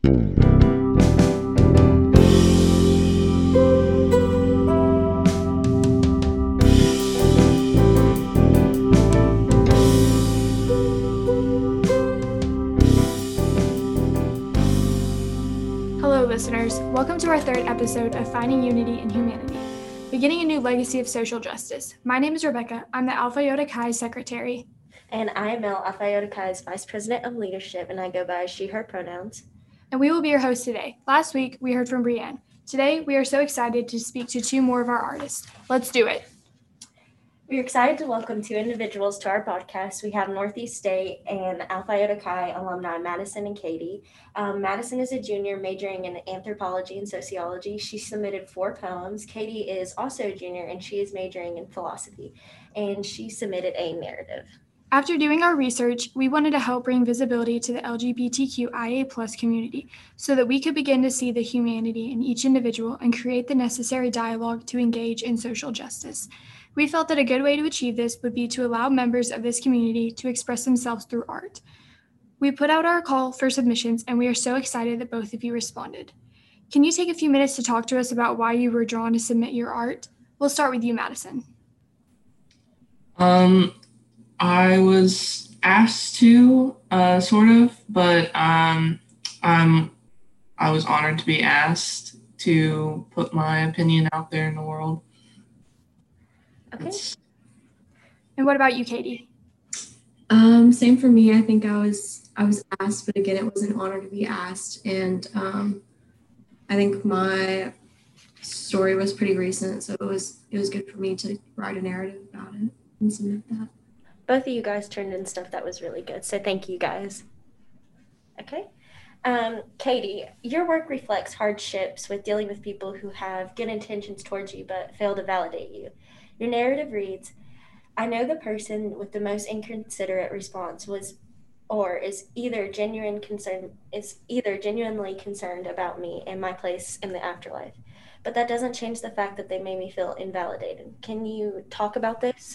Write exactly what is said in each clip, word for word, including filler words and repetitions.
Hello, listeners. Welcome to our third episode of Finding Unity in Humanity, beginning a new legacy of social justice. My name is Rebecca. I'm the Alpha Iota Chi secretary. And I am Mel, Alpha Iota Chi's Vice President of Leadership, and I go by she, her pronouns. And we will be your hosts today. Last week, we heard from Brienne. Today, we are so excited to speak to two more of our artists. Let's do it. We're excited to welcome two individuals to our podcast. We have Northeast State and Alpha Iota Chi alumni, Madison and Katie. Um, Madison is a junior majoring in anthropology and sociology. She submitted four poems. Katie is also a junior, and she is majoring in philosophy, and she submitted a narrative. After doing our research, we wanted to help bring visibility to the L G B T Q I A plus community so that we could begin to see the humanity in each individual and create the necessary dialogue to engage in social justice. We felt that a good way to achieve this would be to allow members of this community to express themselves through art. We put out our call for submissions, and we are so excited that both of you responded. Can you take a few minutes to talk to us about why you were drawn to submit your art? We'll start with you, Madison. Um, I was asked to, uh, sort of, but um, I'm, I was honored to be asked to put my opinion out there in the world. Okay. It's... And what about you, Katie? Um, same for me. I think I was I was asked, but again, it was an honor to be asked. And um, I think my story was pretty recent, so it was it was good for me to write a narrative about it and submit that. Both of you guys turned in stuff that was really good, so thank you guys. Okay. Um, Katie, your work reflects hardships with dealing with people who have good intentions towards you but fail to validate you. Your narrative reads, I know the person with the most inconsiderate response was or is either genuine concern is either genuinely concerned about me and my place in the afterlife. But that doesn't change the fact that they made me feel invalidated. Can you talk about this?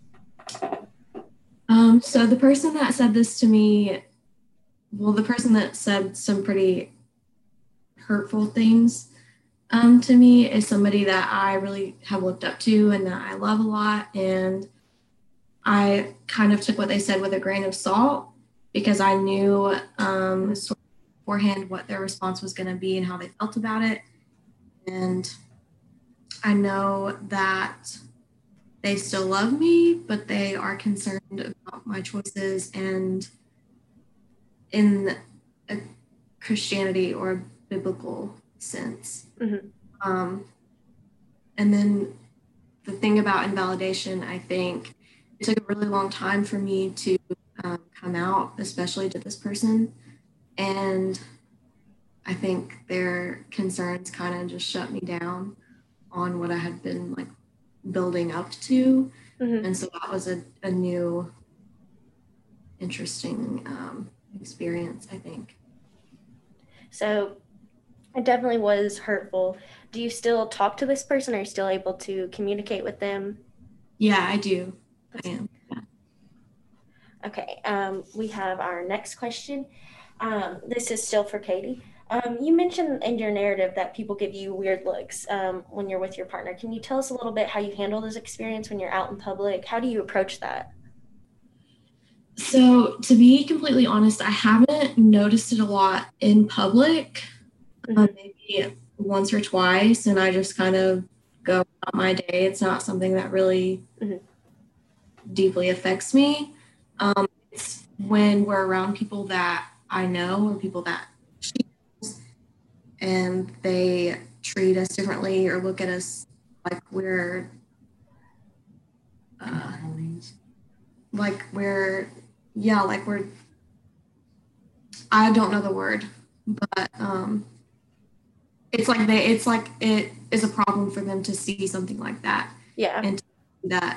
Um, so the person that said this to me, well, the person that said some pretty hurtful things um, to me is somebody that I really have looked up to and that I love a lot. And I kind of took what they said with a grain of salt because I knew um, sort of beforehand what their response was going to be and how they felt about it. And I know that they still love me, but they are concerned about my choices and in a Christianity or a biblical sense. Mm-hmm. Um, and then the thing about invalidation, I think it took a really long time for me to um, come out, especially to this person. And I think their concerns kind of just shut me down on what I had been like building up to. Mm-hmm. And so that was a, a new, interesting um, experience, I think. So it definitely was hurtful. Do you still talk to this person? Are you still able to communicate with them? Yeah, I do. I am. Yeah. Okay. Um, we have our next question. Um, this is still for Katie. Um, you mentioned in your narrative that people give you weird looks um, when you're with your partner. Can you tell us a little bit how you handle this experience when you're out in public? How do you approach that? So to be completely honest, I haven't noticed it a lot in public, mm-hmm. um, maybe once or twice, and I just kind of go about my day. It's not something that really mm-hmm. deeply affects me. Um, it's when we're around people that I know or people that she knows, and they treat us differently or look at us like we're uh, like we're yeah like we're I don't know the word, but um it's like they it's like it is a problem for them to see something like that. Yeah. And that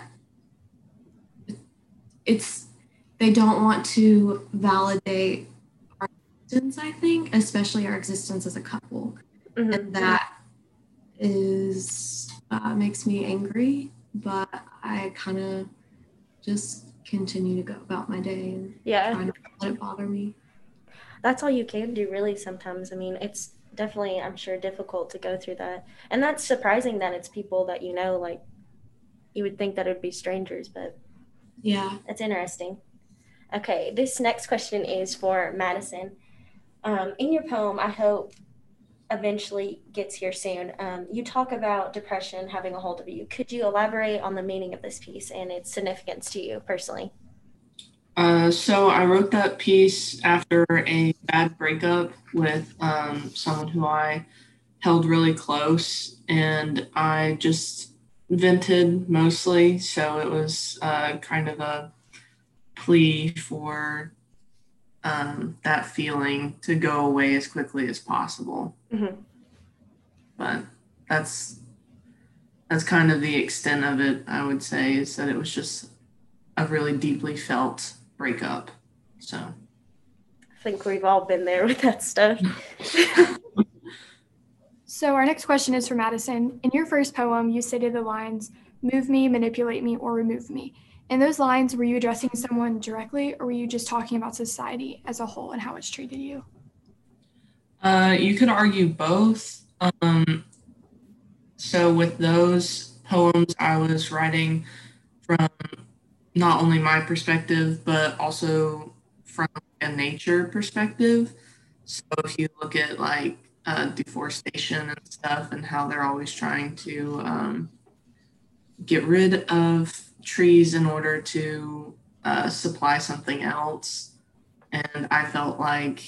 it's they don't want to validate our existence, I think, especially our existence as a couple. Mm-hmm. And that is uh, makes me angry, but I kind of just continue to go about my day and yeah. try not to let it bother me. that's all you can do really sometimes. I mean, it's definitely, I'm sure, difficult to go through that. And that's surprising that it's people that you know, like you would think that it would be strangers, but Yeah. that's interesting. Okay, this next question is for Madison. Um, in your poem, I hope eventually gets here soon. Um, you talk about depression having a hold of you. Could you elaborate on the meaning of this piece and its significance to you personally? Uh, so I wrote that piece after a bad breakup with um, someone who I held really close, and I just vented mostly. So it was uh, kind of a plea for um, that feeling to go away as quickly as possible. Mm-hmm. But that's that's kind of the extent of it. I would say is that it was just a really deeply felt breakup. So I think we've all been there with that stuff. So our next question is for Madison. In your first poem, you stated the lines, move me, manipulate me, or remove me. In those lines, were you addressing someone directly, or were you just talking about society as a whole and how it's treated you? Uh, you could argue both. Um, so with those poems, I was writing from not only my perspective, but also from a nature perspective. So if you look at like uh, deforestation and stuff and how they're always trying to um, get rid of trees in order to uh, supply something else. And I felt like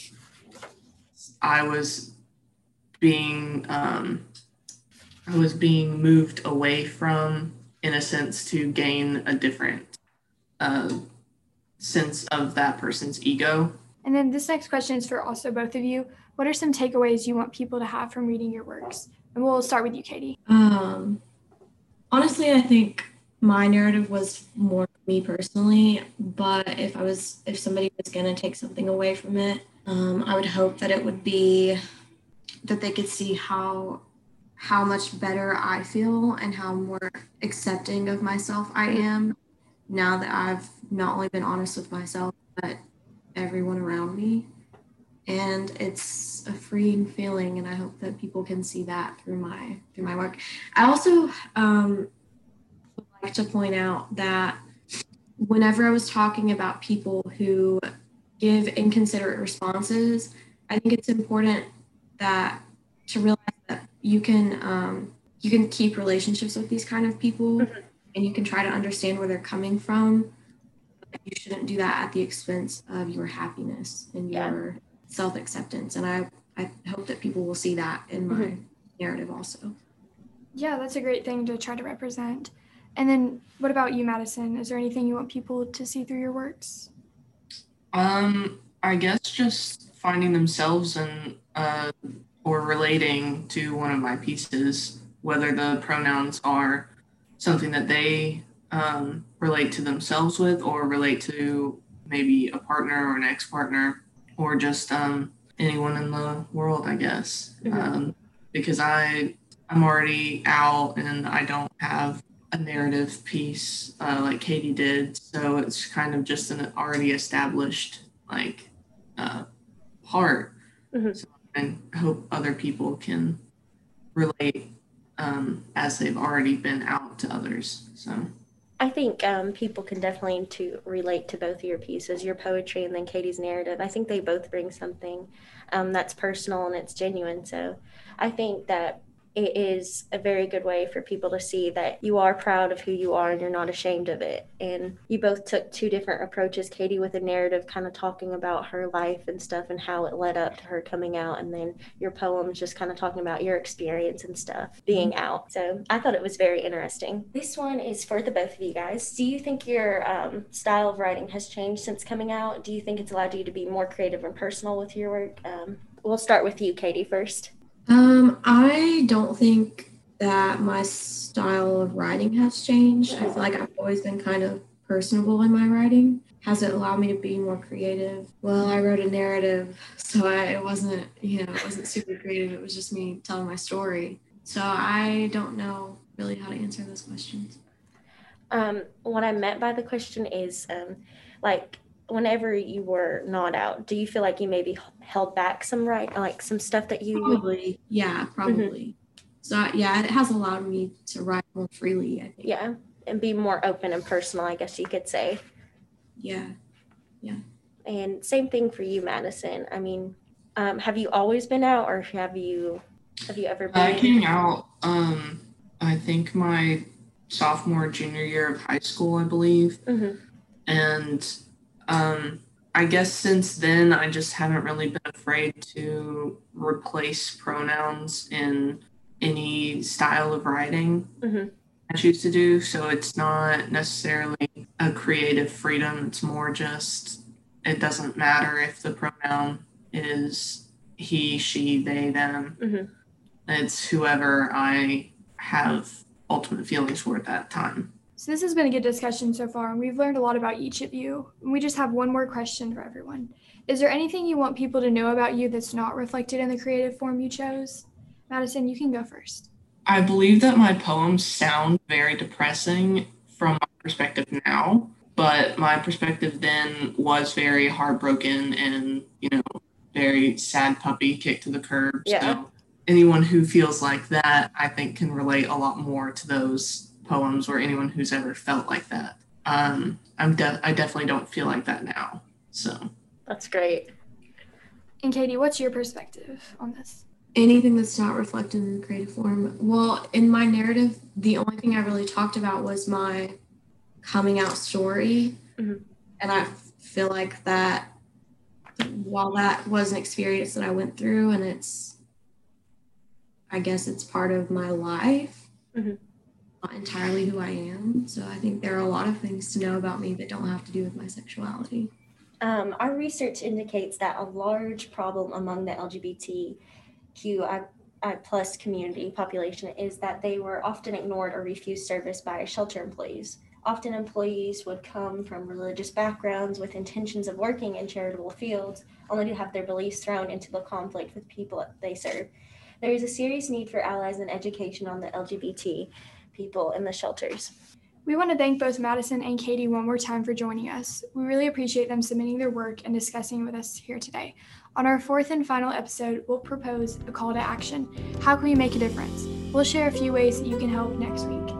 I was being um, I was being moved away from, in a sense, to gain a different uh, sense of that person's ego. And then this next question is for also both of you. What are some takeaways you want people to have from reading your works? And we'll start with you, Katie. Um, honestly, I think my narrative was more me personally, but if I was, if somebody was going to take something away from it, um, I would hope that it would be that they could see how how much better I feel and how more accepting of myself I am now that I've not only been honest with myself, but everyone around me. And it's a freeing feeling, and I hope that people can see that through my through my work. I also um, would like to point out that whenever I was talking about people who give inconsiderate responses, I think it's important that to realize that you can um, you can keep relationships with these kind of people, Mm-hmm. and you can try to understand where they're coming from. But you shouldn't do that at the expense of your happiness and Yeah. your self-acceptance. And I, I hope that people will see that in my Mm-hmm. narrative also. Yeah, that's a great thing to try to represent. And then what about you, Madison? Is there anything you want people to see through your works? Um, I guess just finding themselves and uh, or relating to one of my pieces, whether the pronouns are something that they um, relate to themselves with, or relate to maybe a partner or an ex-partner, or just um, anyone in the world, I guess. Mhm. Um, because I I'm already out and I don't have a narrative piece uh, like Katie did, so it's kind of just an already established like uh, part. Mhm. So I hope other people can relate um, as they've already been out to others. So I think um, people can definitely to relate to both of your pieces, your poetry and then Katie's narrative. I think they both bring something um, that's personal and it's genuine. So I think that it is a very good way for people to see that you are proud of who you are and you're not ashamed of it. And you both took two different approaches. Katie with a narrative kind of talking about her life and stuff and how it led up to her coming out. And then your poems just kind of talking about your experience and stuff being out. So I thought it was very interesting. This one is for the both of you guys. Do you think your um, style of writing has changed since coming out? Do you think it's allowed you to be more creative and personal with your work? Um, we'll start with you, Katie, first. Um, I don't think that my style of writing has changed. I feel like I've always been kind of personable in my writing. Has it allowed me to be more creative? Well, I wrote a narrative, so I, it wasn't, you know, it wasn't super creative. It was just me telling my story. So I don't know really how to answer those questions. Um, what I meant by the question is, um, like, whenever you were not out, do you feel like you maybe held back some right, like some stuff that you Probably, yeah, probably. So yeah, it has allowed me to write more freely, I think. Yeah, and be more open and personal, I guess you could say. Yeah. And same thing for you, Madison. I mean, um, have you always been out, or have you have you ever been? I came out, um, I think my sophomore, junior year of high school, I believe. Mm-hmm. And um, I guess since then, I just haven't really been afraid to replace pronouns in any style of writing Mm-hmm. I choose to do. So it's not necessarily a creative freedom. It's more just, it doesn't matter if the pronoun is he, she, they, them. Mm-hmm. It's whoever I have ultimate feelings for at that time. So this has been a good discussion so far, and we've learned a lot about each of you. We just have one more question for everyone. Is there anything you want people to know about you that's not reflected in the creative form you chose? Madison, you can go first. I believe that my poems sound very depressing from my perspective now, but my perspective then was very heartbroken and, you know, very sad puppy kicked to the curb. Yeah. So anyone who feels like that, I think, can relate a lot more to those poems, or anyone who's ever felt like that. Um, I'm de- I definitely don't feel like that now. So That's great. And Katie, what's your perspective on this? Anything that's not reflected in the creative form. Well, in my narrative, the only thing I really talked about was my coming out story. Mm-hmm. And I feel like that, while that was an experience that I went through, and it's, I guess it's part of my life, Mm-hmm. not entirely who I am. So I think there are a lot of things to know about me that don't have to do with my sexuality. Um, our research indicates that a large problem among the L G B T Q I plus community population is that they were often ignored or refused service by shelter employees. Often employees would come from religious backgrounds with intentions of working in charitable fields, only to have their beliefs thrown into the conflict with people they serve. There is a serious need for allies and education on the L G B T people in the shelters. We want to thank both Madison and Katie one more time for joining us. We really appreciate them submitting their work and discussing with us here today. On our fourth and final episode, we'll propose a call to action. How can we make a difference? We'll share a few ways that you can help next week.